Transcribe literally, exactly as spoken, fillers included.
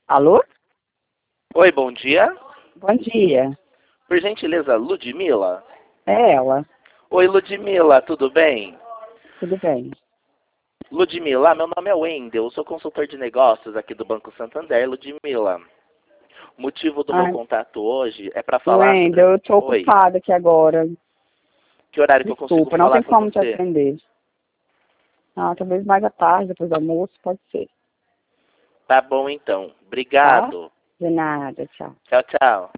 Alô? Oi, bom dia. Bom dia. Por gentileza, Ludmila? É ela. Oi, Ludmila, tudo bem? Tudo bem. Ludmila, meu nome é Wendel, eu sou consultor de negócios aqui do Banco Santander. Ludmila, o motivo do meu Ah, contato hoje é para falar sobre... Wendel, eu tô Oi, ocupada aqui agora. que horário que eu consigo Desculpa, não tem falar com como te você? atender. Ah, talvez mais à tarde, depois do almoço, pode ser. Tá bom então, Tá? obrigado. De nada, tchau. Tchau, tchau.